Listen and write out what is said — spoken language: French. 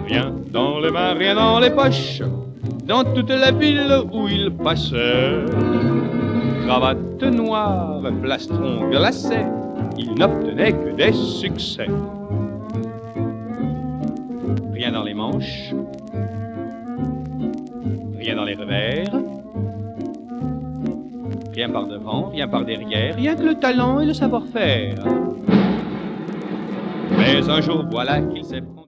Rien dans les mains, rien dans les poches, dans toute la ville où il passait. Cravate noire, plastron glacé, il n'obtenait que des succès. Rien dans les manches, rien dans les revers, rien par devant, rien par derrière, rien que le talent et le savoir-faire. Mais un jour, voilà qu'il s'est